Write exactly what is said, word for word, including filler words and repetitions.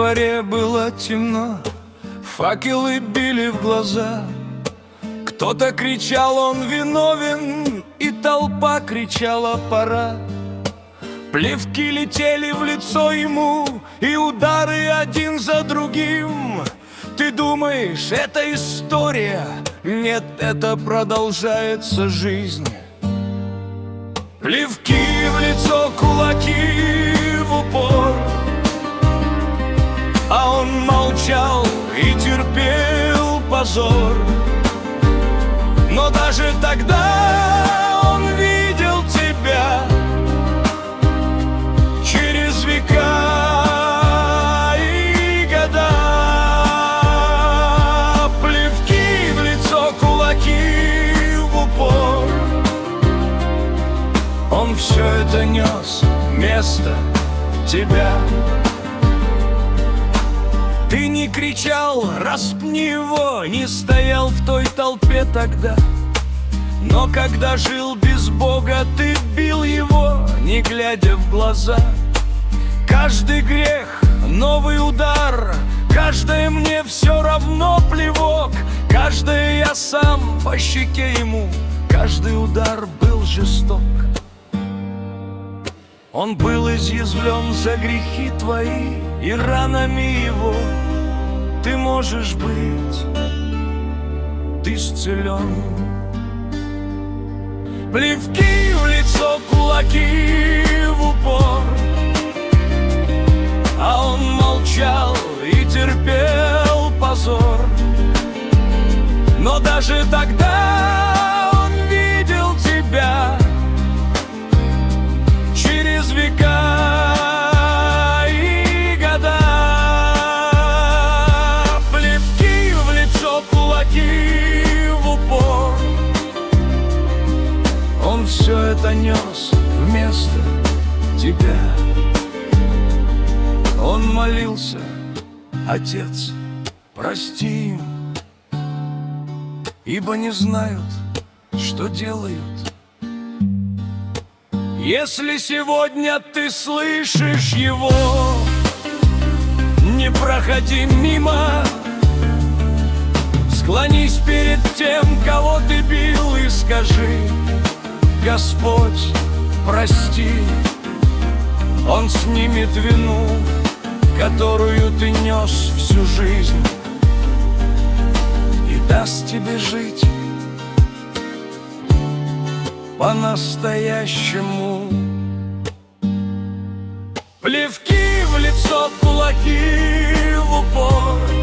дворе было темно, факелы били в глаза. Кто-то кричал: он виновен, и толпа кричала: пора. Плевки летели в лицо ему, и удары один за другим. Ты думаешь, это история? Нет, это продолжается жизнь. Плевки в лицо, кулаки в упор, а он молчал и терпел позор. Но даже тогда он видел тебя через века и года. Плевки в лицо, кулаки в упор, он все это нес вместо тебя. Ты не кричал: распни его, не стоял в той толпе тогда. Но когда жил без Бога, ты бил его, не глядя в глаза. Каждый грех — новый удар, каждое мне все равно плевок. Каждое я сам по щеке ему, каждый удар был жесток. Он был изъязвлен за грехи твои, и ранами его ты можешь быть, ты исцелен. Плевки в лицо, кулаки в упор, а он молчал и терпел позор. Но даже тогда он видел тебя через века и года. Плевки в лицо, кулаки в упор, он все это нес вместо тебя. Он молился: Отец, прости им, ибо не знают, что делают. Если сегодня ты слышишь его, не проходи мимо. Склонись перед тем, кого ты бил, и скажи: Господь, прости. Он снимет вину, которую ты нес всю жизнь, и даст тебе жить по-настоящему. Плевки в лицо, кулаки в упор,